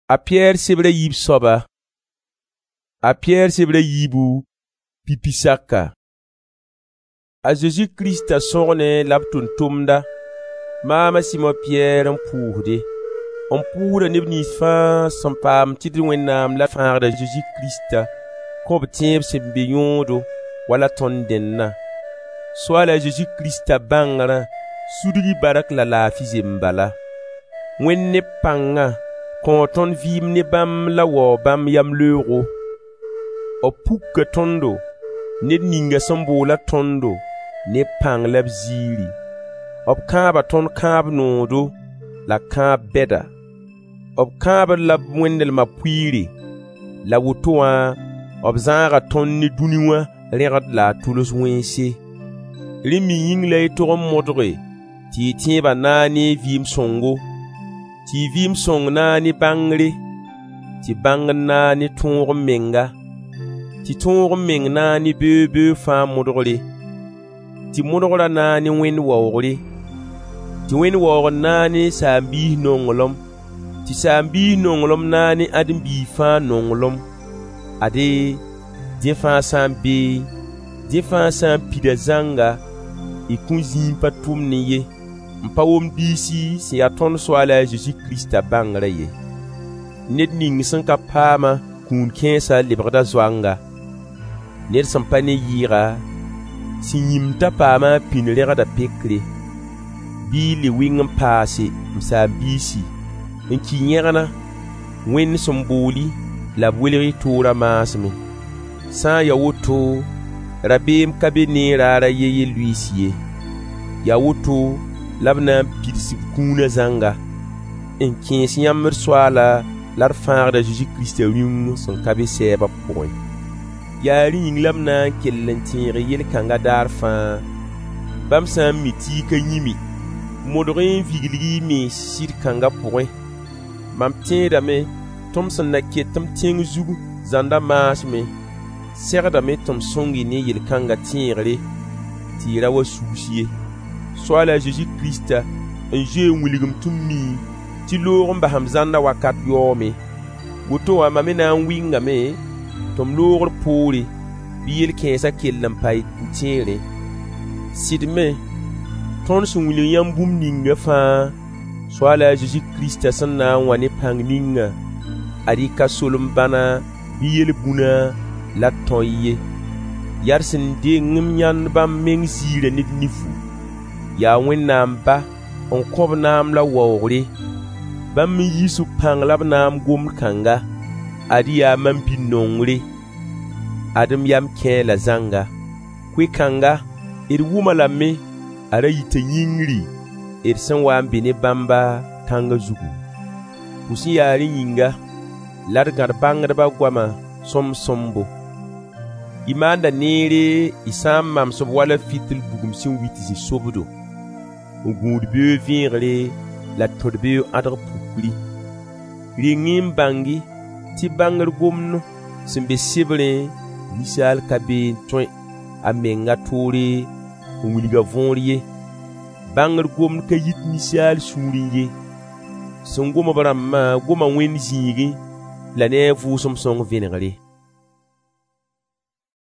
A Pierre sebra yib soba. A Pierre sebra yibu pipisaka. A Jésus Christ a sorne laptun tumda. Mama Simon Pierre en puurde. On puurde neb nis fan san pam tidri wennam la fan de Jésus Christ. Kob tieb se beyondo wala ton denna. Soit la Jésus Christ bangara sudri barak la fizembala. Wenne panga konton vim ne bam la wo bam yam leuro. O pukka tondo ne ninga sambola tondo ne pang lab ziri. Ob kaba ton kab nodo la kab beda. Ob kaba lab wendel ma puiri la wutoa ob zara ton ne duniwa regad la tulus wense. Rimi ying lay torom modre ti tiba nani vim songo. Ti vim song nani bangre ti bang nani tongo menga. Ti tongo meng nani bebe fa modre. Ti modra nani wen wawre. Ti wen wawre nani sambi nongolom. Ti sambi nongolom nani adin bi fa nongolom. Ade defa sambi defa sampida zanga ikun zimpa tumni ye. Mpa wom disi si ya ton swala Jésus Christ bangre ye. Ned ning san ka pama kun kensa librada zwanga. Ned sampane yira si yimta pama pinlera da pekre. Bi le wingam pase msambisi. Nki nyerana wen somboli la bweleri tora masme. San ya woto rabem kabene rara yeye luisiye. Ya woto labna pidsi kuna zanga. En kinsi yammer swala lar faar da Jésus Christ riung son kabe seba point. Ya ring labna kellentire yel kanga dar fa. Bam sam miti ka yimi. Modrin vigli me sir kanga point. Mam tienda me Thomson na ketam ting zugu zanda mas me. Serda me tom songi ne yel kanga tire tira wa soucier. Soit la Jésus Christ un jeu wiligum tummi ti lorum baham zanda wakat yome. Woto amamena winga me tom lor pori biel kensa kellam pay tiere. Sidme ton sun wiligam bum ninga fa. Soit la Jésus Christ sanna wane pang ninga. Arika solum bana biel buna la toye. Yarsin de ngum nyan bam meng zire nit nifu. Ya wennam ba on kob nam la wawre. Bam yisu pang lab nam gom kanga. Adi ya mampi nongre. Adam yam ken la zanga. Kwe kanga wuma la me ara yite yingri. San wan bene bamba tanga zugu. Pusi yari yinga largar bangraba gwama sombo. Imanda nere isam mam sob wala fitil bugum sin witizi sobudo. Ugoud be vinre la todbe adar pukli. Ringim bangi ti bangar gomno simbe sibre misal kabe toin amenga tore wiliga vonriye. Bangar gom ka yit misal suriye. Son goma baramma goma wen zigi la ne fu som song vinre.